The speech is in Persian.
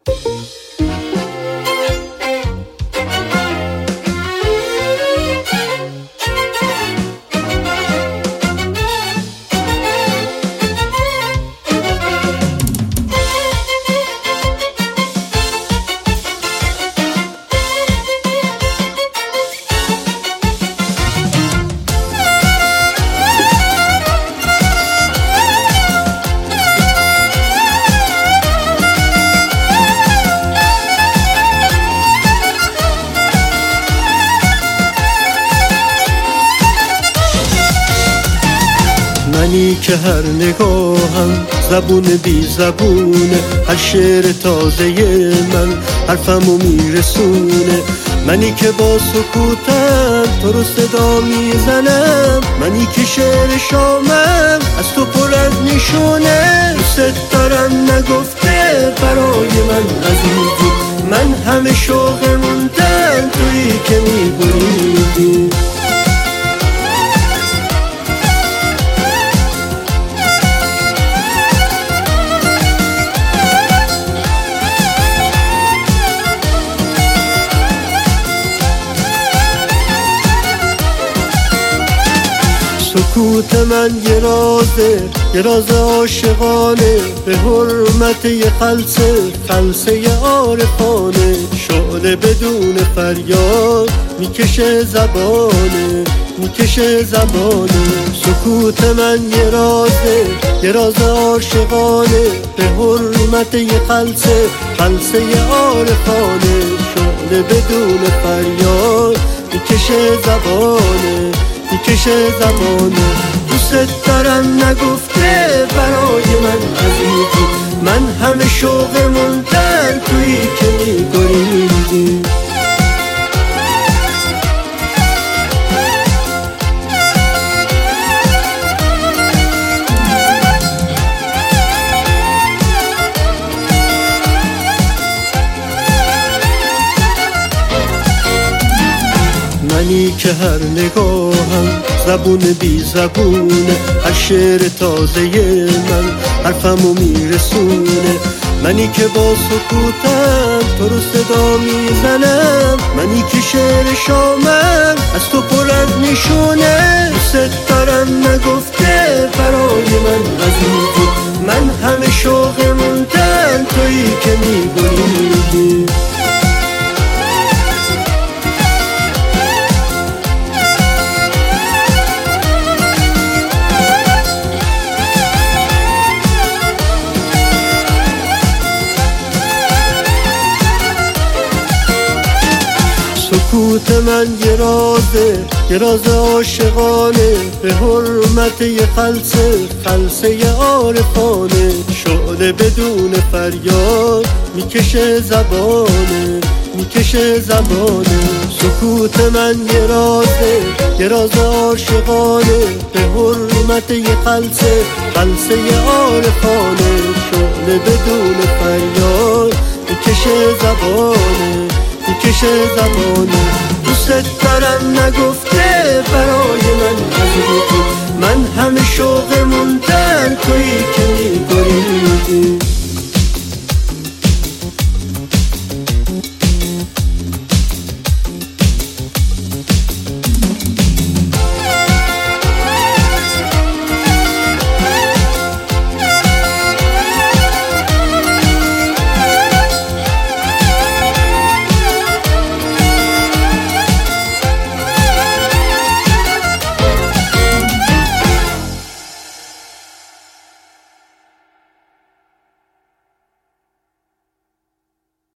منی که هر نگاهم زبون بی زبونه، هر شعر تازه من حرفمو میرسونه. منی که با سکوتم تو رو صدا میزنم، منی که شعر شامم از تو پر از نشونه. دوست دارم نگفته برای من عزیزی، من همه شوق موندم تویی که میبریدی. سکوت من یه راز عاشقانه، به حرمت یه خلسه عارفانه. شعله بدون فریاد میکشه زبانه. سکوت من یه راز عاشقانه، به حرمت یه خلسه عارفانه. شعله بدون فریاد میکشه زبانه. دوست دارم نگفته برای من عزیزی، من همه شوق موندن تویی که میگریدی. منی که هر نگاهم زبون بی زبونه، هر شعر تازه من حرفمو میرسونه. منی که با سکوتم تو رو صدا میزنم، منی که شعر شامم از تو پر از نشونه. دوست دارم نگفته برای من عزیزی، من همه شوق موندن تویی که میبریدی. سکوت من یه راز عاشقانه، به حرمت یه خلسه عارفانه. شعله بدون فریاد میکشه زبانه. سکوت من یه راز عاشقانه، به حرمت یه خلسه عارفانه. شعله بدون فریاد میکشه زبانه. دوست دارم نگفته برای من عزیزی، من همه شوق موندن تویی که میبریدی.